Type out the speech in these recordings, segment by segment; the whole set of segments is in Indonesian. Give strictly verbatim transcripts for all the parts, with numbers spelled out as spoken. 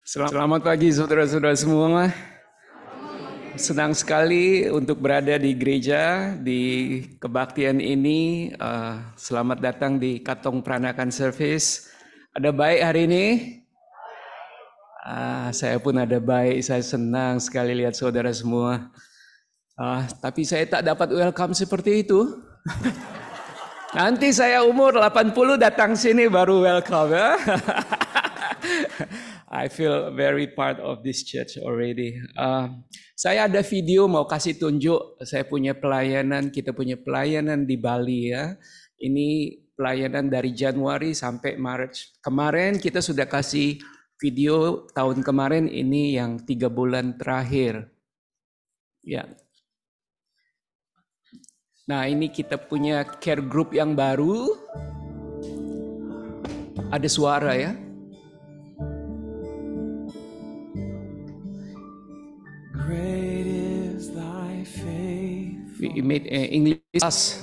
Selamat pagi saudara-saudara semua. Senang sekali untuk berada di gereja, di kebaktian ini. Uh, selamat datang di Katong Peranakan Service. Ada baik hari ini? Ah, saya pun ada baik, saya senang sekali lihat saudara semua. Uh, tapi saya tak dapat welcome seperti itu. Nanti saya umur delapan puluh datang sini baru welcome ya. I feel very part of this church already. Uh, saya ada video mau kasih tunjuk. Saya punya pelayanan, kita punya pelayanan di Bali ya. Ini pelayanan dari Januari sampai Maret. Kemarin kita sudah kasih video tahun kemarin, ini yang tiga bulan terakhir. Ya. Nah ini kita punya care group yang baru. Ada suara ya. We made uh, English class.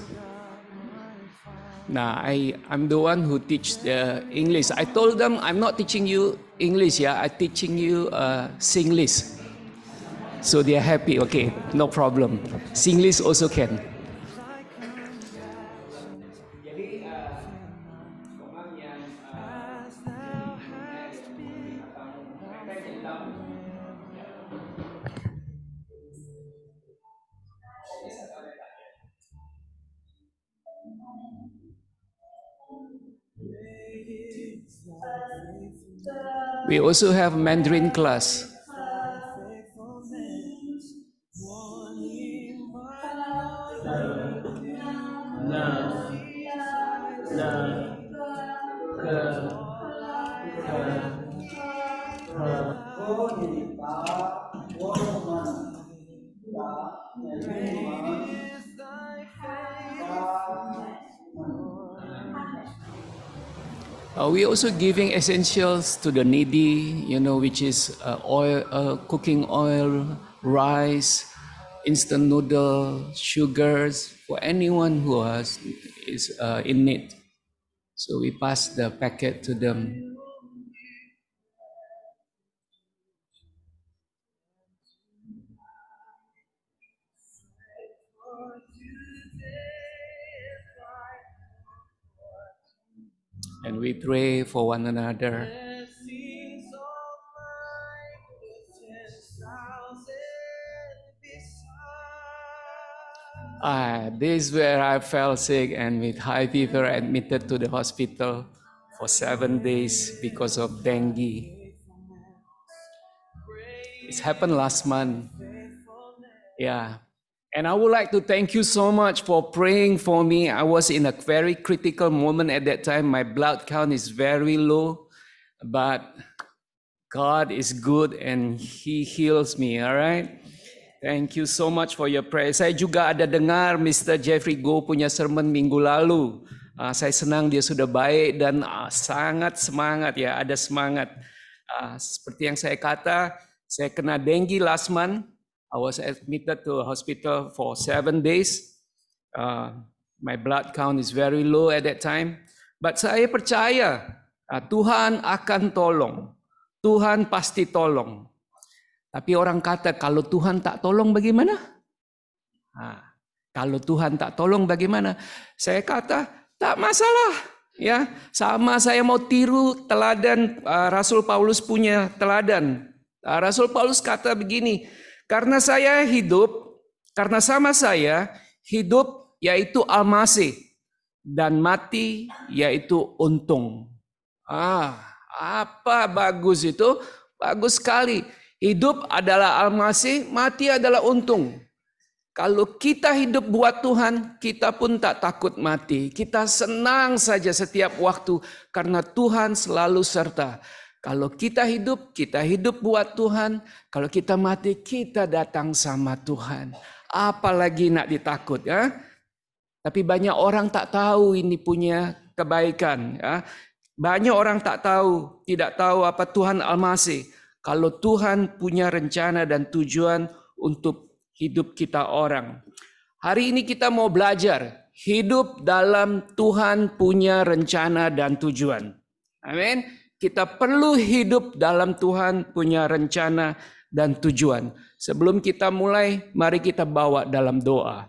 Nah, I I'm the one who teach the English. I told them I'm not teaching you English, yeah. I'm teaching you uh, Singlish. So they are happy. Okay, no problem. Singlish also can. We also have Mandarin class. Uh, we also giving essentials to the needy, you know, which is uh, oil, uh, cooking oil, rice, instant noodle, sugars for anyone who has, is uh, in need. So we pass the packet to them. And we pray for one another. Ah, this is where I fell sick and with high fever admitted to the hospital for seven days because of dengue. It's happened last month. Yeah. And I would like to thank you so much for praying for me. I was in a very critical moment at that time. My blood count is very low, but God is good and He heals me, all right? Thank you so much for your prayer. Saya juga ada dengar Mister Jeffrey Go punya sermon minggu lalu. Uh, saya senang dia sudah baik dan uh, sangat semangat ya, ada semangat. Uh, seperti yang saya kata, saya kena dengue last month. I was admitted to a hospital for seven days. Uh, my blood count is very low at that time. But saya percaya uh, Tuhan akan tolong. Tuhan pasti tolong. Tapi orang kata kalau Tuhan tak tolong bagaimana? Nah, kalau Tuhan tak tolong bagaimana? Saya kata tak masalah. Ya, sama saya mau tiru teladan uh, Rasul Paulus punya teladan. Uh, Rasul Paulus kata begini. Karena saya hidup, karena sama saya hidup yaitu Almasih dan mati yaitu untung. Ah, apa bagus itu? Bagus sekali. Hidup adalah Almasih, mati adalah untung. Kalau kita hidup buat Tuhan, kita pun tak takut mati. Kita senang saja setiap waktu karena Tuhan selalu serta. Kalau kita hidup, kita hidup buat Tuhan. Kalau kita mati, kita datang sama Tuhan. Apalagi nak ditakut ya. Tapi banyak orang tak tahu ini punya kebaikan ya. Banyak orang tak tahu, tidak tahu apa Tuhan Almasih. Kalau Tuhan punya rencana dan tujuan untuk hidup kita orang. Hari ini kita mau belajar hidup dalam Tuhan punya rencana dan tujuan. Amin. kita perlu hidup dalam Tuhan punya rencana dan tujuan. Sebelum kita mulai, mari kita bawa dalam doa.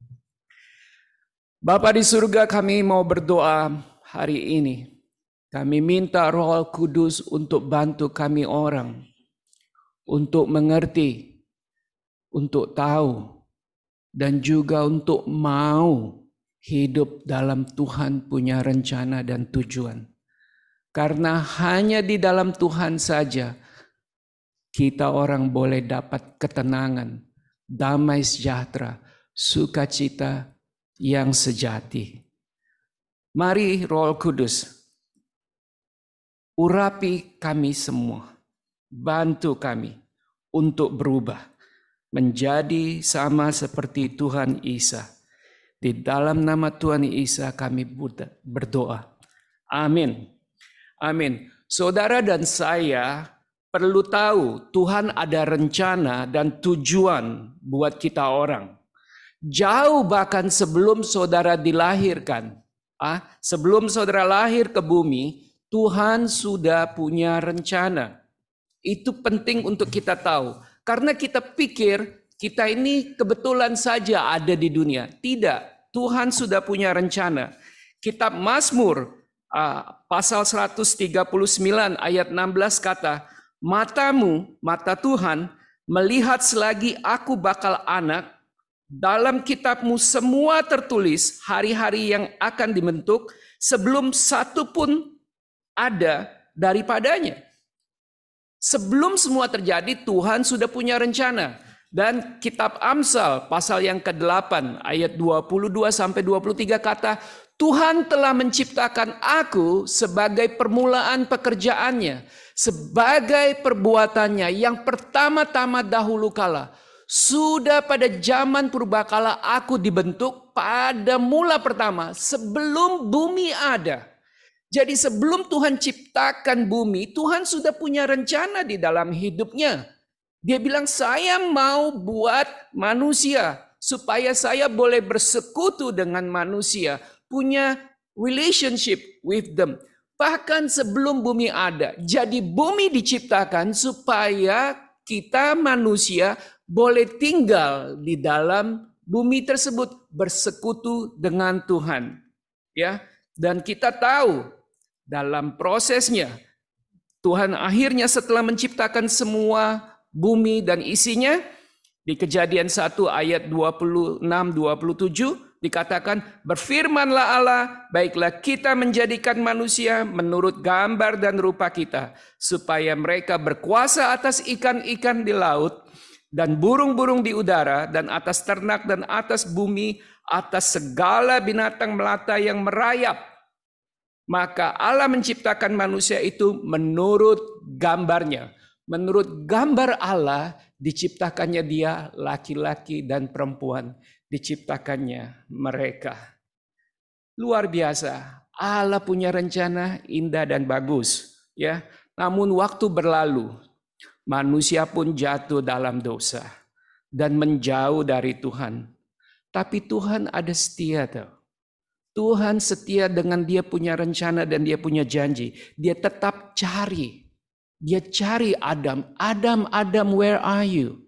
Bapa di surga, kami mau berdoa hari ini. Kami minta Roh Kudus untuk bantu kami orang, untuk mengerti, untuk tahu, dan juga untuk mau hidup dalam Tuhan punya rencana dan tujuan. Karena hanya di dalam Tuhan saja kita orang boleh dapat ketenangan, damai sejahtera, sukacita yang sejati. Mari Roh Kudus, urapi kami semua, bantu kami untuk berubah menjadi sama seperti Tuhan Isa. Di dalam nama Tuhan Isa kami berdoa. Amin. Amin. Saudara dan saya perlu tahu Tuhan ada rencana dan tujuan buat kita orang. Jauh bahkan sebelum saudara dilahirkan. Ah, sebelum saudara lahir ke bumi, Tuhan sudah punya rencana. Itu penting untuk kita tahu. Karena kita pikir kita ini kebetulan saja ada di dunia. Tidak, Tuhan sudah punya rencana. Kitab Mazmur uh, pasal seratus tiga puluh sembilan ayat enam belas kata, matamu, mata Tuhan, melihat selagi aku bakal anak, dalam kitabmu semua tertulis hari-hari yang akan dibentuk sebelum satu pun ada daripadanya. Sebelum semua terjadi, Tuhan sudah punya rencana. Dan kitab Amsal pasal yang kedelapan ayat dua puluh dua sampai dua puluh tiga kata, Tuhan telah menciptakan aku sebagai permulaan pekerjaannya, sebagai perbuatannya yang pertama-tama dahulu kala. Sudah pada zaman purbakala aku dibentuk pada mula pertama sebelum bumi ada. Jadi sebelum Tuhan ciptakan bumi, Tuhan sudah punya rencana di dalam hidupnya. Dia bilang, saya mau buat manusia supaya saya boleh bersekutu dengan manusia, punya relationship with them. Bahkan sebelum bumi ada. Jadi bumi diciptakan supaya kita manusia boleh tinggal di dalam bumi tersebut, bersekutu dengan Tuhan. Ya, dan kita tahu dalam prosesnya Tuhan akhirnya setelah menciptakan semua bumi dan isinya, di Kejadian satu ayat dua puluh enam dua puluh tujuh dikatakan, berfirmanlah Allah, baiklah kita menjadikan manusia menurut gambar dan rupa kita, supaya mereka berkuasa atas ikan-ikan di laut dan burung-burung di udara dan atas ternak dan atas bumi, atas segala binatang melata yang merayap. Maka Allah menciptakan manusia itu menurut gambarnya. Menurut gambar Allah diciptakannya dia laki-laki dan perempuan, diciptakannya mereka. Luar biasa. Allah punya rencana indah dan bagus, ya. Namun waktu berlalu, manusia pun jatuh dalam dosa dan menjauh dari Tuhan. Tapi Tuhan ada setia, tahu. Tuhan setia dengan dia punya rencana dan dia punya janji. Dia tetap cari. Dia cari Adam. Adam, Adam, where are you?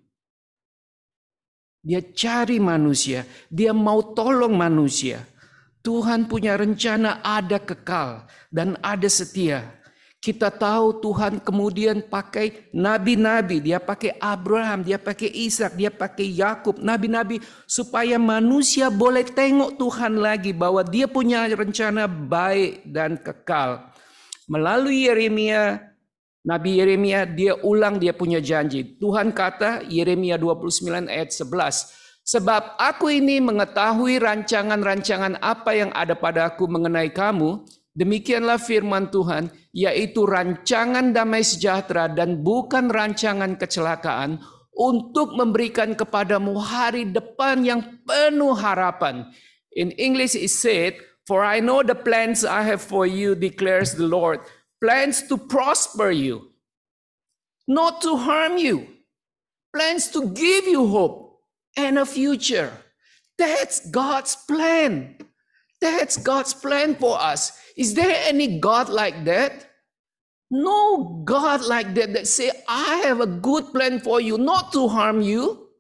Dia cari manusia. Dia mau tolong manusia. Tuhan punya rencana ada kekal dan ada setia. Kita tahu Tuhan kemudian pakai nabi-nabi. Dia pakai Abraham, dia pakai Ishak, dia pakai Yakub. Nabi-nabi supaya manusia boleh tengok Tuhan lagi bahwa dia punya rencana baik dan kekal. Melalui Yeremia, Nabi Yeremia, dia ulang dia punya janji. Tuhan kata, Yeremia dua puluh sembilan ayat sebelas. Sebab aku ini mengetahui rancangan-rancangan apa yang ada padaku mengenai kamu. Demikianlah firman Tuhan, yaitu rancangan damai sejahtera dan bukan rancangan kecelakaan, untuk memberikan kepadamu hari depan yang penuh harapan. In English it said, for I know the plans I have for you, declares the Lord. Plans to prosper you, not to harm you. Plans to give you hope and a future. That's God's plan. That's God's plan for us. Is there any God like that? No God like that that say, I have a good plan for you, not to harm you,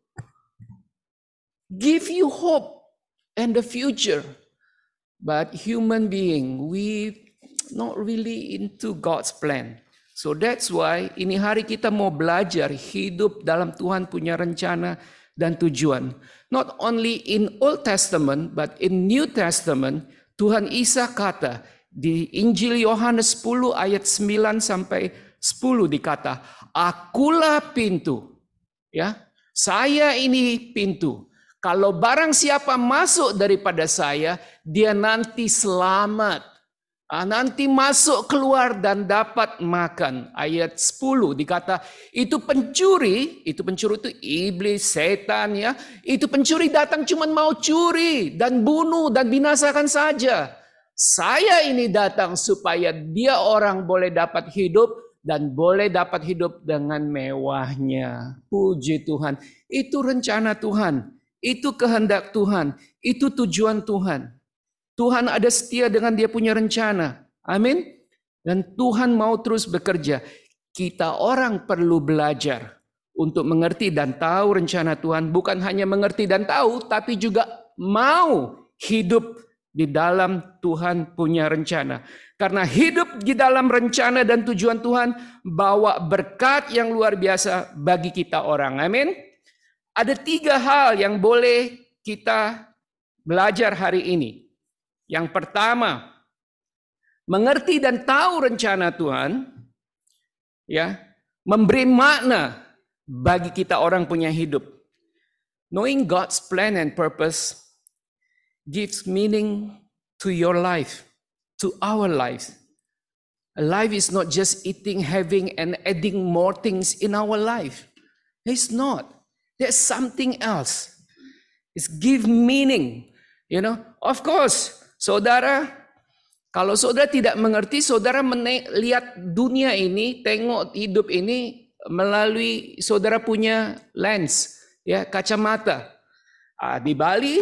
give you hope and the future. But human being, we not really into God's plan. So that's why ini hari kita mau belajar hidup dalam Tuhan punya rencana dan tujuan. Not only in Old Testament, but in New Testament, Tuhan Isa kata di Injil Yohanes sepuluh ayat sembilan sampai sepuluh dikata, akulah pintu. Ya, saya ini pintu. Kalau barang siapa masuk daripada saya, dia nanti selamat. Nanti masuk keluar dan dapat makan. Ayat sepuluh dikata, itu pencuri, itu pencuri itu iblis, setan ya. Itu pencuri datang cuma mau curi dan bunuh dan binasakan saja. Saya ini datang supaya dia orang boleh dapat hidup dan boleh dapat hidup dengan mewahnya. Puji Tuhan. Itu rencana Tuhan. Itu kehendak Tuhan, itu tujuan Tuhan. Tuhan ada setia dengan dia punya rencana. Amin. Dan Tuhan mau terus bekerja. Kita orang perlu belajar untuk mengerti dan tahu rencana Tuhan. Bukan hanya mengerti dan tahu, tapi juga mau hidup di dalam Tuhan punya rencana. Karena hidup di dalam rencana dan tujuan Tuhan bawa berkat yang luar biasa bagi kita orang. Amin. Ada tiga hal yang boleh kita belajar hari ini. Yang pertama, mengerti dan tahu rencana Tuhan, ya, memberi makna bagi kita orang punya hidup. Knowing God's plan and purpose gives meaning to your life, to our lives. A life is not just eating, having, and adding more things in our life. It's not. There's something else. It's give meaning. You know, of course, saudara, kalau saudara tidak mengerti, saudara melihat dunia ini, tengok hidup ini melalui saudara punya lens, ya, kacamata. Ah, di Bali,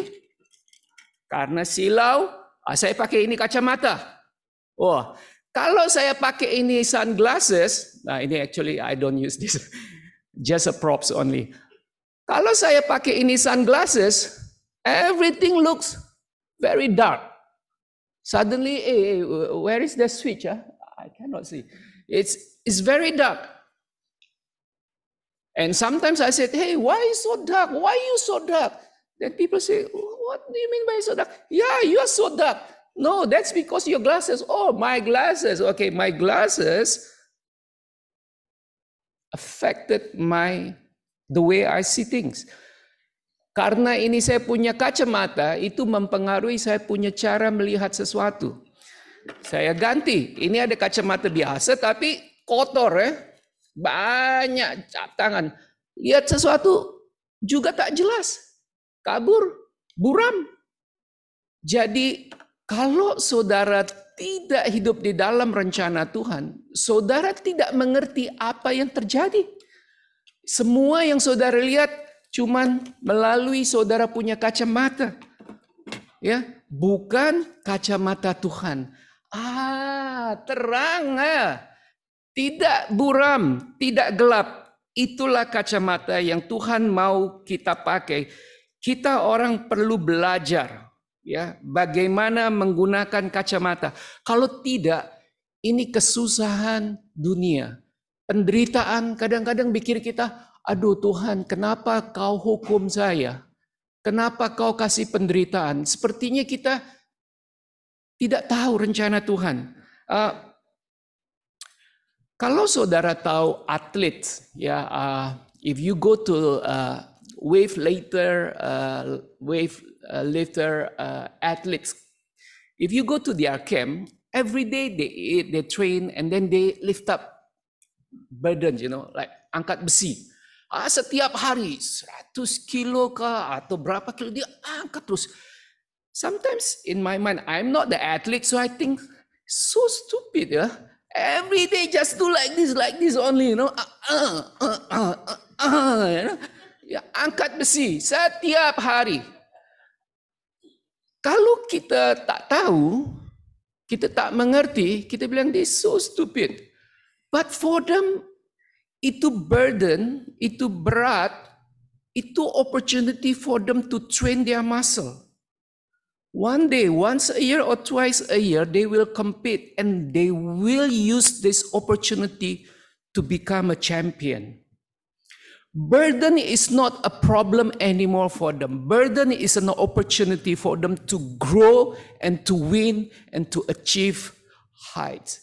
karena silau, ah, saya pakai ini kacamata. Oh, kalau saya pakai ini sunglasses, nah ini actually I don't use this, just a props only. Kalau saya pakai ini sunglasses, everything looks very dark. Suddenly, eh, where is the switch? Huh? I cannot see. It's it's very dark. And sometimes I said, hey, why is so dark? Why are you so dark? Then people say, what do you mean by so dark? Yeah, you are so dark. No, that's because your glasses. Oh, my glasses. Okay, my glasses affected my the way I see things. Karena ini saya punya kacamata, itu mempengaruhi saya punya cara melihat sesuatu. Saya ganti. Ini ada kacamata biasa, tapi kotor ya. Banyak cap tangan. Lihat sesuatu juga tak jelas. Kabur, buram. Jadi kalau saudara tidak hidup di dalam rencana Tuhan, saudara tidak mengerti apa yang terjadi. Semua yang saudara lihat cuman melalui saudara punya kacamata. Ya, bukan kacamata Tuhan. Ah, terang ah. Tidak buram, tidak gelap. Itulah kacamata yang Tuhan mau kita pakai. Kita orang perlu belajar ya, bagaimana menggunakan kacamata. Kalau tidak, ini kesusahan dunia. Penderitaan kadang-kadang pikir kita, aduh Tuhan, kenapa kau hukum saya? Kenapa kau kasih penderitaan? Sepertinya kita tidak tahu rencana Tuhan. Uh, kalau saudara tahu atlet, ya, uh, if you go to uh, wave lifter, uh, wave uh, lifter uh, athletes, if you go to their camp, every day they eat, they train, and then they lift up burdens, you know, like angkat besi. Ah, setiap hari seratus kilo kah atau berapa kilo dia angkat terus. Sometimes in my mind, I'm not the athlete, so I think so stupid ya. Every day just do like this, like this only, you know. Uh, uh, uh, uh, uh, you know? Ya, angkat besi setiap hari. Kalau kita tak tahu, kita tak mengerti, kita bilang dia so stupid. But for them, itu burden, itu berat, itu opportunity for them to train their muscle. One day, once a year or twice a year, they will compete and they will use this opportunity to become a champion. Burden is not a problem anymore for them. Burden is an opportunity for them to grow and to win and to achieve heights.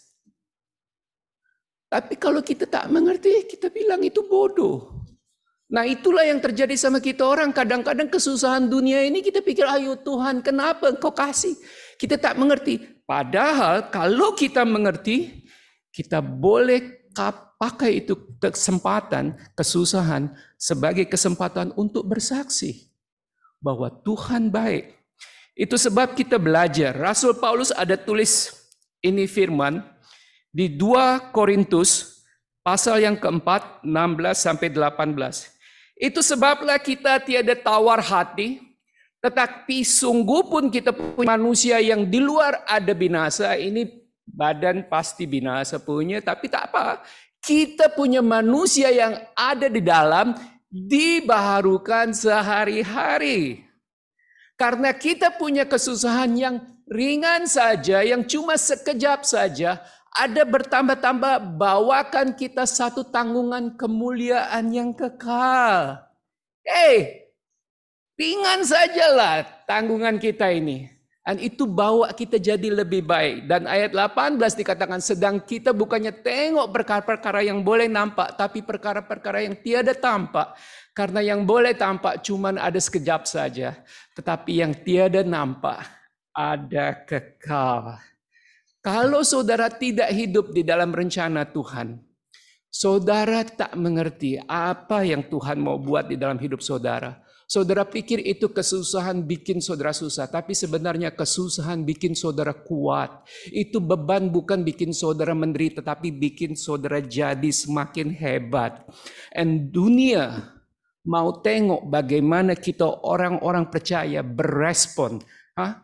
Tapi kalau kita tak mengerti, kita bilang itu bodoh. Nah, itulah yang terjadi sama kita orang. Kadang-kadang kesusahan dunia ini kita pikir, ayo Tuhan, kenapa Engkau kasih? Kita tak mengerti. Padahal kalau kita mengerti, kita boleh pakai itu kesempatan, kesusahan sebagai kesempatan untuk bersaksi bahwa Tuhan baik. Itu sebab kita belajar. Rasul Paulus ada tulis ini firman di dua Korintus pasal yang keempat, enam belas sampai delapan belas. Itu sebablah kita tiada tawar hati, tetapi sungguh pun kita punya manusia yang di luar ada binasa. Ini badan pasti binasa punya, tapi tak apa. Kita punya manusia yang ada di dalam dibaharukan sehari-hari. Karena kita punya kesusahan yang ringan saja, yang cuma sekejap saja, ada bertambah-tambah, bawakan kita satu tanggungan kemuliaan yang kekal. Eh, ringan sajalah tanggungan kita ini. Dan itu bawa kita jadi lebih baik. Dan ayat delapan belas dikatakan, sedang kita bukannya tengok perkara-perkara yang boleh nampak, tapi perkara-perkara yang tiada tampak. Karena yang boleh tampak cuma ada sekejap saja. Tetapi yang tiada nampak ada kekal. Kalau saudara tidak hidup di dalam rencana Tuhan, saudara tak mengerti apa yang Tuhan mau buat di dalam hidup saudara. Saudara pikir itu kesusahan bikin saudara susah, tapi sebenarnya kesusahan bikin saudara kuat. Itu beban bukan bikin saudara menderita, tapi bikin saudara jadi semakin hebat. Dan dunia mau tengok bagaimana kita orang-orang percaya berespon. Hah?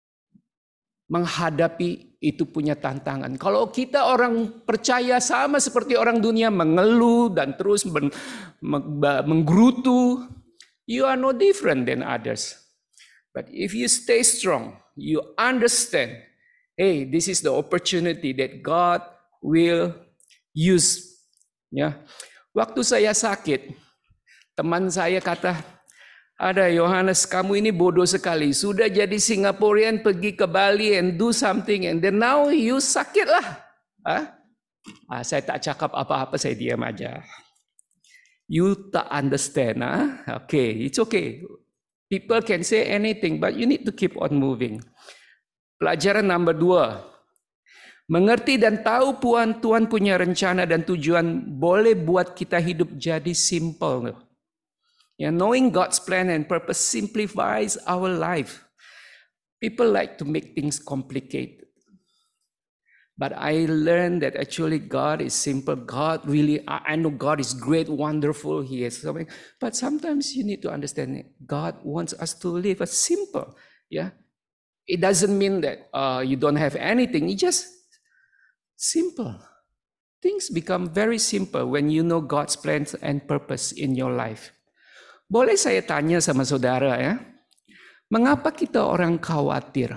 Menghadapi itu punya tantangan. Kalau kita orang percaya sama seperti orang dunia mengeluh dan terus men, menggerutu, you are no different than others. But if you stay strong, you understand, hey, this is the opportunity that God will use. Ya, waktu saya sakit, teman saya kata, ada Yohanes, kamu ini bodoh sekali. Sudah jadi Singaporean, pergi ke Bali and do something, and then now you sakit lah. Ah? Ah, saya tak cakap apa-apa, saya diam aja. You tak understand, ah? Okay, it's okay. People can say anything, but you need to keep on moving. Pelajaran number dua. Mengerti dan tahu Tuhan, Tuhan punya rencana dan tujuan boleh buat kita hidup jadi simple. Yeah, knowing God's plan and purpose simplifies our life. People like to make things complicated. But I learned that actually God is simple. God really, I know God is great, wonderful. He is something. But sometimes you need to understand God wants us to live a simple. Yeah, it doesn't mean that uh, you don't have anything. It's just simple. Things become very simple when you know God's plans and purpose in your life. Boleh saya tanya sama saudara ya, mengapa kita orang khawatir?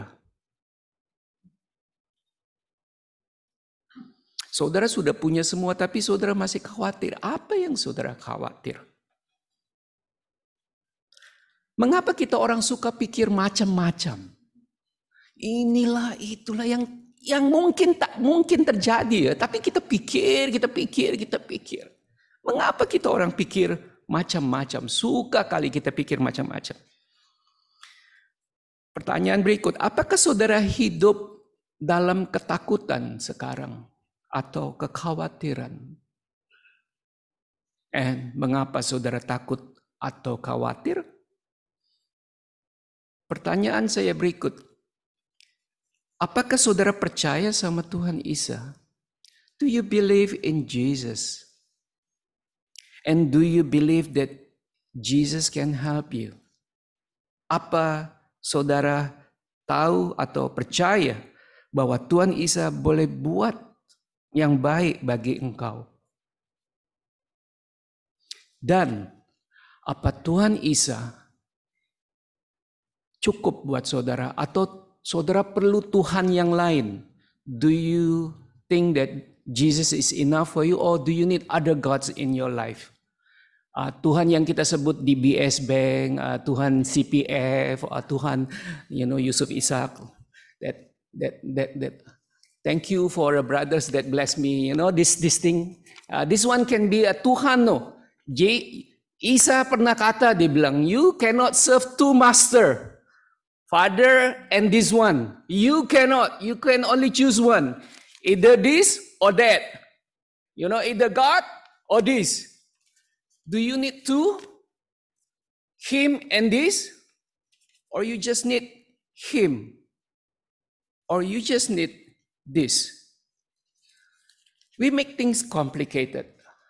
Saudara sudah punya semua tapi saudara masih khawatir. Apa yang saudara khawatir? Mengapa kita orang suka pikir macam-macam? Inilah itulah yang yang mungkin tak mungkin terjadi ya, tapi kita pikir, kita pikir, kita pikir. Mengapa kita orang pikir macam-macam? Suka kali kita pikir macam-macam. Pertanyaan berikut, apakah saudara hidup dalam ketakutan sekarang atau kekhawatiran? And mengapa saudara takut atau khawatir? Pertanyaan saya berikut, apakah saudara percaya sama Tuhan Isa? Do you believe in Jesus? And do you believe that Jesus can help you? Apa saudara tahu atau percaya bahwa Tuhan Isa boleh buat yang baik bagi engkau. Dan apa Tuhan Isa cukup buat saudara atau saudara perlu Tuhan yang lain? Do you think that Jesus is enough for you or do you need other gods in your life? Uh, Tuhan yang kita sebut D B S Bank, uh, Tuhan C P F, uh, Tuhan, you know, Yusuf Ishak. That that that that. Thank you for the brothers that bless me. You know this this thing. Uh, this one can be a Tuhan no. J. Isa pernah kata dia bilang, you cannot serve two master, Father and this one. You cannot. You can only choose one. Either this or that. You know, either God or this. Do you need two? Him and this? Or you just need him? Or you just need this? We make things complicated.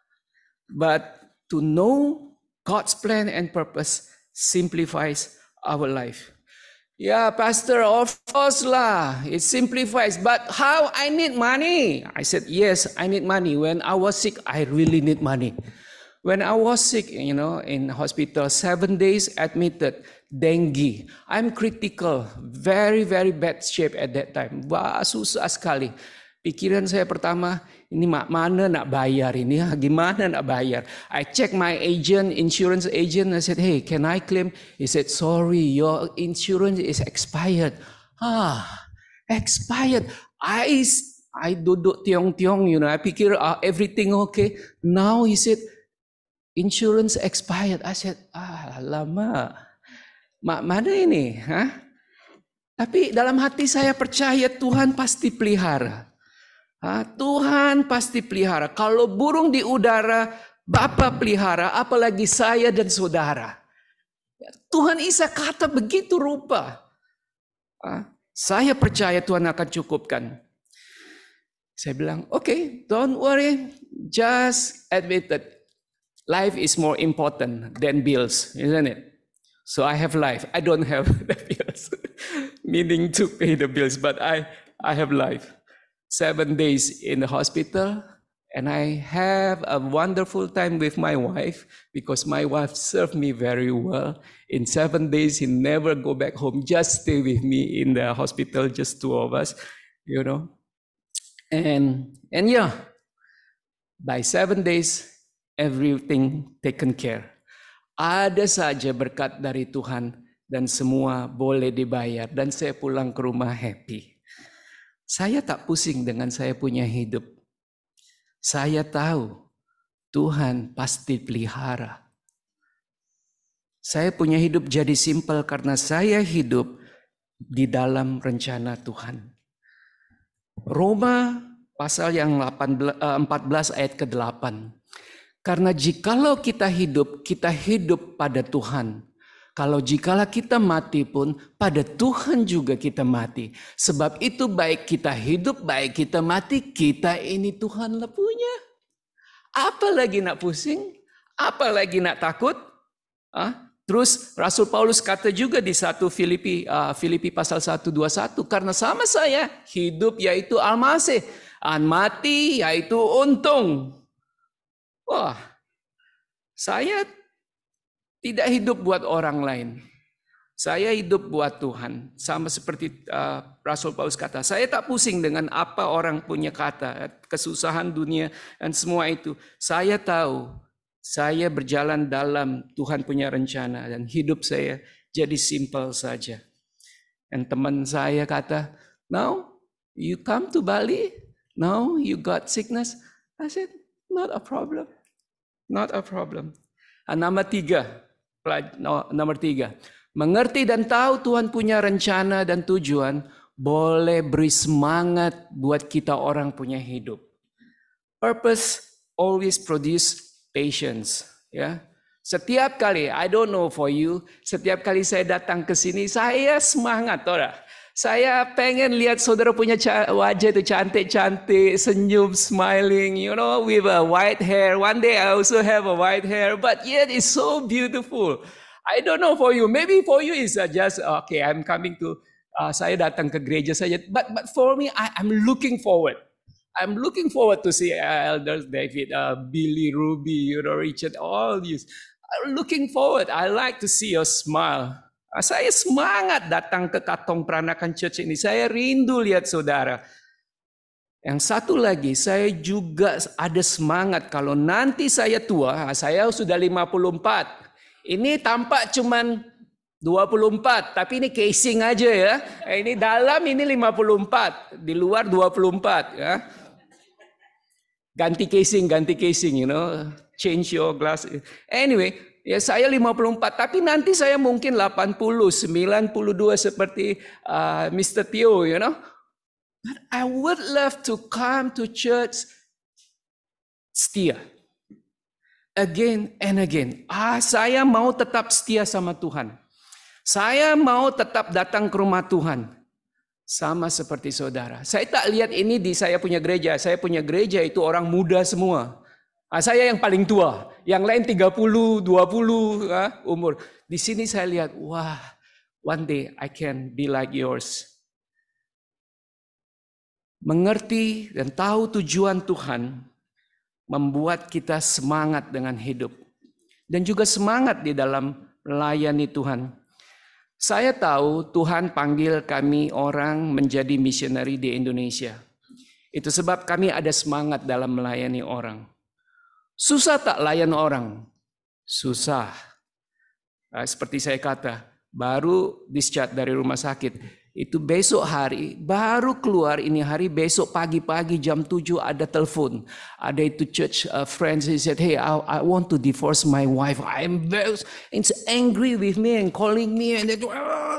But to know God's plan and purpose simplifies our life. Yeah, Pastor, of course lah, it simplifies. But how? I need money. I said, yes, I need money. When I was sick, I really need money. When I was sick, you know, in hospital, seven days admitted, dengue. I'm critical, very, very bad shape at that time. Wah, susah sekali. Pikiran saya pertama, ini mana nak bayar ini? Gimana nak bayar? I check my agent, insurance agent. I said, hey, can I claim? He said, sorry, your insurance is expired. Ah, expired. I, I duduk tiong-tiong, you know. I pikir uh, everything okay. Now he said, insurance expired. I said, ah lama. Mak mana ini? Hah? Tapi dalam hati saya percaya Tuhan pasti pelihara. Ah, Tuhan pasti pelihara. Kalau burung di udara, Bapa pelihara, apalagi saya dan saudara. Tuhan Isa kata begitu rupa. Ah, saya percaya Tuhan akan cukupkan. Saya bilang, okay, don't worry. Just admit that life is more important than bills, isn't it? So I have life. I don't have the bills, meaning to pay the bills, but I, I have life. Seven days in the hospital, and I have a wonderful time with my wife because my wife served me very well. In seven days, he never go back home, just stay with me in the hospital, just two of us, you know. And, and yeah, by seven days, everything taken care. Ada saja berkat dari Tuhan dan semua boleh dibayar dan saya pulang ke rumah happy. Saya tak pusing dengan saya punya hidup. Saya tahu Tuhan pasti pelihara. Saya punya hidup jadi simpel karena saya hidup di dalam rencana Tuhan. Roma pasal yang empat belas ayat ke delapan. Karena jikalau kita hidup, kita hidup pada Tuhan. Kalau jikalau kita mati pun, pada Tuhan juga kita mati. Sebab itu baik kita hidup, baik kita mati, kita ini Tuhan lah punya. Apa lagi nak pusing? Apa lagi nak takut? Ah? Terus Rasul Paulus kata juga di satu Filipi, uh, Filipi pasal satu dua satu. Karena sama saya, hidup yaitu almasih, an mati yaitu untung. Wah, saya tidak hidup buat orang lain. Saya hidup buat Tuhan. Sama seperti uh, Rasul Paulus kata, saya tak pusing dengan apa orang punya kata, kesusahan dunia dan semua itu. Saya tahu, saya berjalan dalam Tuhan punya rencana dan hidup saya jadi simpel saja. Dan teman saya kata, now you come to Bali, now you got sickness. I said, not a problem, not a problem. Ah, nomor tiga. Nomor tiga, mengerti dan tahu Tuhan punya rencana dan tujuan boleh beri semangat buat kita orang punya hidup. Purpose always produce patience. Ya, setiap kali, I don't know for you, setiap kali saya datang ke sini saya semangat, ora. Saya pengen lihat saudara punya wajah itu cantik-cantik, senyum, smiling, you know, with a white hair. One day I also have a white hair, but yet it's so beautiful. I don't know for you. Maybe for you it's just, okay, I'm coming to, uh, saya datang ke gereja saja. But but for me, I, I'm looking forward. I'm looking forward to see uh, Elders David, uh, Billy, Ruby, you know, Richard, all these. I'm looking forward. I like to see your smile. Uh, Saya semangat datang ke Katong Peranakan Church ini. Saya rindu lihat saudara. Yang satu lagi, saya juga ada semangat kalau nanti saya tua, saya sudah lima puluh empat. Ini tampak cuman dua puluh empat, tapi ini casing aja ya. Ini dalam ini lima puluh empat, di luar dua puluh empat ya. Ganti casing, ganti casing, you know, change your glass. Anyway, ya saya lima puluh empat, tapi nanti saya mungkin delapan puluh, sembilan puluh dua seperti uh, mister Tio, you know. But I would love to come to church setia. Again and again. Ah, saya mau tetap setia sama Tuhan. Saya mau tetap datang ke rumah Tuhan. Sama seperti saudara. Saya tak lihat ini di saya punya gereja. Saya punya gereja itu orang muda semua. Ah, saya yang paling tua. Yang lain tiga puluh, dua puluh ah, umur. Di sini saya lihat, wah, one day I can be like yours. Mengerti dan tahu tujuan Tuhan membuat kita semangat dengan hidup. Dan juga semangat di dalam melayani Tuhan. Saya tahu Tuhan panggil kami orang menjadi misionari di Indonesia. Itu sebab kami ada semangat dalam melayani orang. Susah tak layan orang? Susah. Nah, seperti saya kata, baru discharge dari rumah sakit. Itu besok hari, baru keluar ini hari, besok pagi-pagi jam tujuh ada telepon. Ada itu church uh, friends, he said, hey, I, I want to divorce my wife. I'm very it's angry with me and calling me. And they do,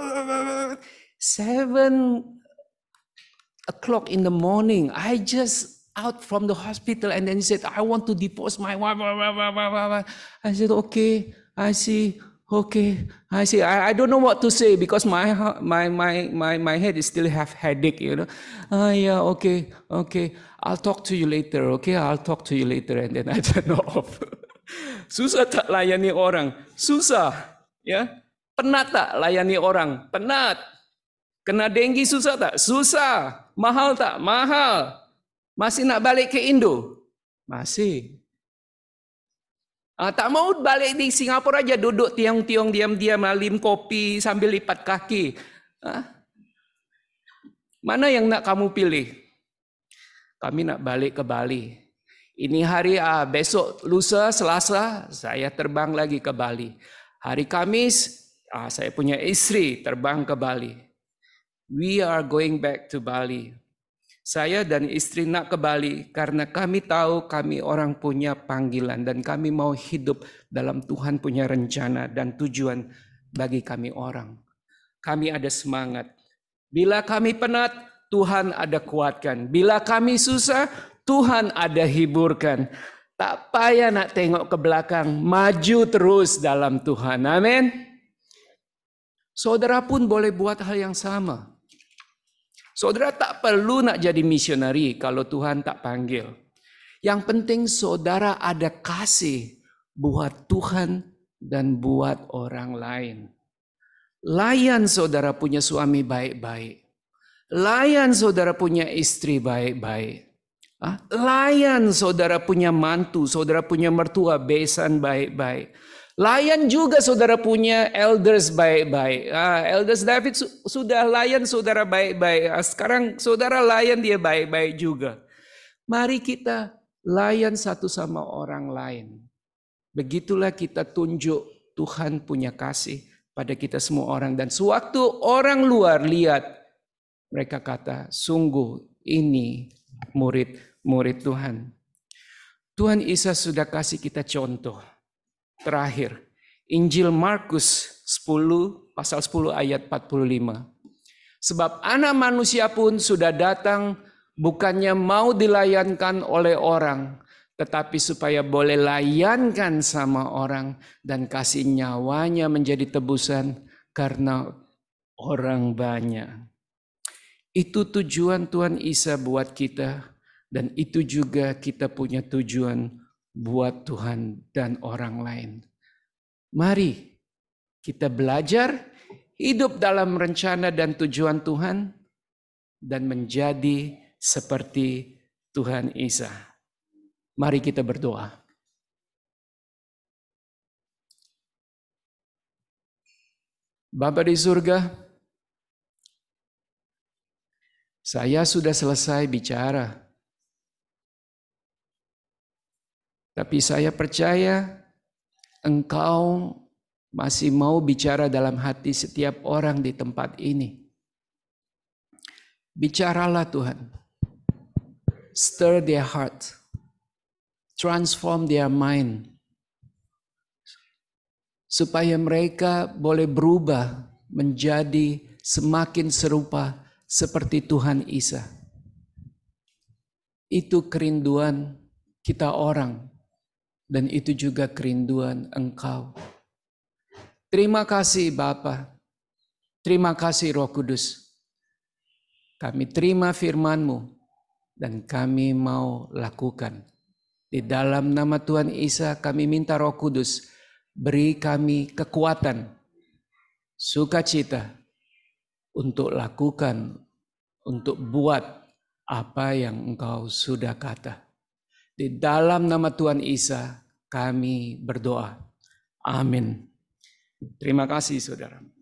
seven o'clock in the morning, I just out from the hospital and then he said, I want to divorce my wife. I said, okay, I see. Okay, I see. I, I don't know what to say because my my my my my head is still have headache, you know. Ah, yeah, okay, okay. I'll talk to you later. Okay, I'll talk to you later, and then I turn off. Susah tak layani orang? Susah, ya. Penat tak layani orang? Penat. Kena denggi susah tak? Susah. Mahal tak? Mahal. Masih nak balik ke Indo? Masih. Ah, tak mau balik di Singapura aja duduk tiang-tiang diam-diam malim kopi sambil lipat kaki. Ah, mana yang nak kamu pilih? Kami nak balik ke Bali. Ini hari ah, besok lusa Selasa saya terbang lagi ke Bali. Hari Kamis ah, saya punya istri terbang ke Bali. We are going back to Bali. Saya dan istri nak ke Bali karena kami tahu kami orang punya panggilan dan kami mau hidup dalam Tuhan punya rencana dan tujuan bagi kami orang. Kami ada semangat. Bila kami penat, Tuhan ada kuatkan. Bila kami susah, Tuhan ada hiburkan. Tak payah nak tengok ke belakang, maju terus dalam Tuhan. Amin. Saudara pun boleh buat hal yang sama. Saudara tak perlu nak jadi misionari kalau Tuhan tak panggil. Yang penting saudara ada kasih buat Tuhan dan buat orang lain. Layan saudara punya suami baik-baik. Layan saudara punya istri baik-baik. Layan saudara punya mantu, saudara punya mertua besan baik-baik. Layan juga saudara punya elders baik-baik. Ah, elders David su- sudah layan saudara baik-baik. Ah, sekarang saudara layan dia baik-baik juga. Mari kita layan satu sama orang lain. Begitulah kita tunjuk Tuhan punya kasih pada kita semua orang. Dan sewaktu orang luar lihat, mereka kata, sungguh ini murid-murid Tuhan. Tuhan Yesus sudah kasih kita contoh. Terakhir, Injil Markus sepuluh, pasal sepuluh ayat empat puluh lima. Sebab anak manusia pun sudah datang bukannya mau dilayankan oleh orang, tetapi supaya boleh layankan sama orang dan kasih nyawanya menjadi tebusan karena orang banyak. Itu tujuan Tuhan Isa buat kita dan itu juga kita punya tujuan buat Tuhan dan orang lain. Mari kita belajar hidup dalam rencana dan tujuan Tuhan dan menjadi seperti Tuhan Isa. Mari kita berdoa. Bapa di surga, saya sudah selesai bicara. Tapi saya percaya Engkau masih mau bicara dalam hati setiap orang di tempat ini. Bicaralah Tuhan. Stir their heart. Transform their mind. Supaya mereka boleh berubah menjadi semakin serupa seperti Tuhan Isa. Itu kerinduan kita orang. Dan itu juga kerinduan Engkau. Terima kasih Bapa. Terima kasih Roh Kudus. Kami terima firman-Mu dan kami mau lakukan. Di dalam nama Tuhan Isa kami minta Roh Kudus beri kami kekuatan, sukacita untuk lakukan, untuk buat apa yang Engkau sudah kata. Di dalam nama Tuhan Isa kami berdoa. Amin. Terima kasih saudara.